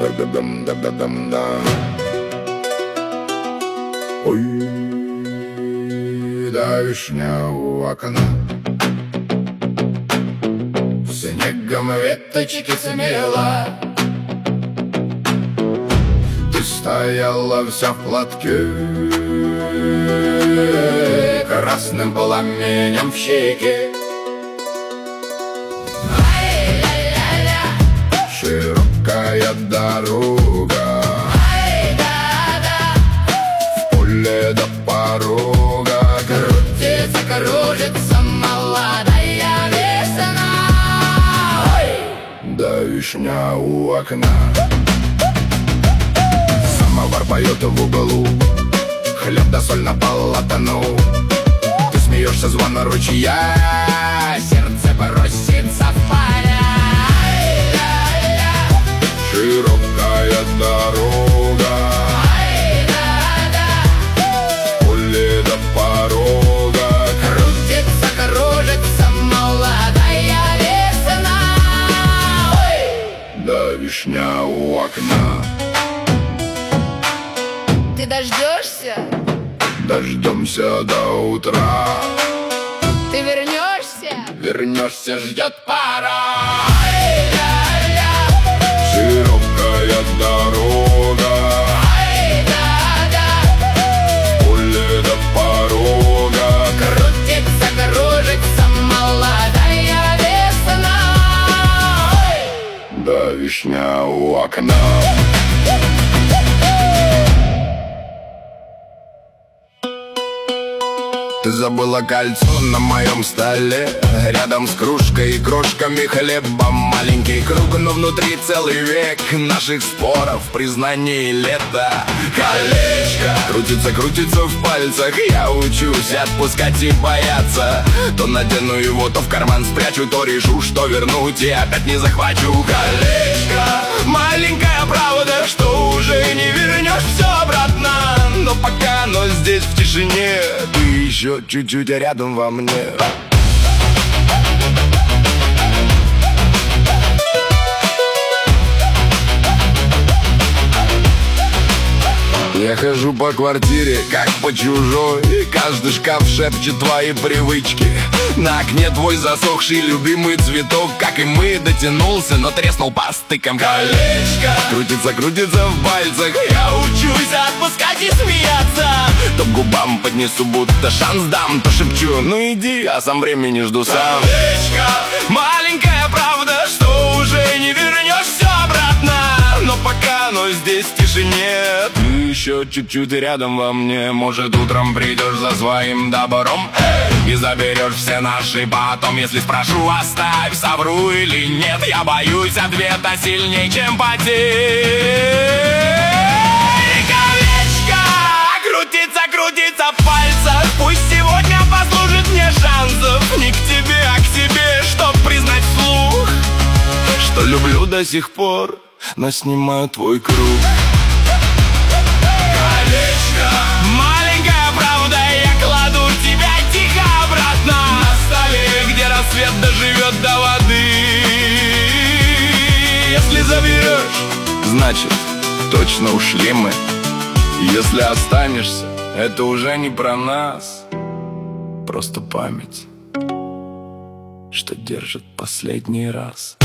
Да-да-дам-да-да-дам-да. Ой, да, вишня у окна, снегом веточки смела. Ты стояла вся в платке, красным пламенем в щеке. Широкая дорога, в поле до порога. Крутится, кружится молодая весна. Да, вишня у окна. Самовар поет в углу, хлеб да соль на полотну. Ты смеешься, звон ручья, сердце бросится в поля. Широкая дорога, в поле до порога. Крутится, кружится молодая весна. Да, вишня у окна. Ты дождешься? Дождемся до утра. Ты вернешься? Вернешься, ждет пора. Широкая дорога, в поле до порога. Крутится, кружится молодая весна. Да, вишня у окна. Ты забыла кольцо на моем столе, рядом с кружкой и крошками хлеба. Маленький круг, но внутри целый век наших споров, признаний лета. Колечко крутится, крутится в пальцах. Я учусь отпускать и бояться. То надену его, то в карман спрячу, то решу, что вернуть и опять не захвачу. Колечко, маленькая правда, что уже не вернешь все обратно. Но пока оно здесь в тишине, ты еще чуть-чуть рядом во мне. Я хожу по квартире, как по чужой. Каждый шкаф шепчет твои привычки. На окне твой засохший любимый цветок, как и мы, дотянулся, но треснул по стыкам. Колечко крутится, крутится в пальцах. Я учусь отпускать и смеяться. То к губам поднесу, будто шанс дам, то шепчу: ну иди, а сам времени жду сам. Колечко, маленькая правда, что уже не вернешь все обратно. Но пока оно здесь в тишине, ты еще чуть-чуть рядом во мне. Может, утром придешь за своим добром и заберешь все наши потом. Если спрошу, оставь, совру или нет, я боюсь ответа сильней, чем потерь. Колечко крутится, крутится в пальцах. Пусть сегодня послужит мне шансов не к тебе, а к себе, чтоб признать вслух, что люблю до сих пор, но снимаю твой круг. Колечко, маленькая правда, я кладу тебя тихо обратно на столе, где рассвет доживет до воды. Если заберешь, значит, точно ушли мы. Если останешься, это уже не про нас. Просто память, что держит последний раз.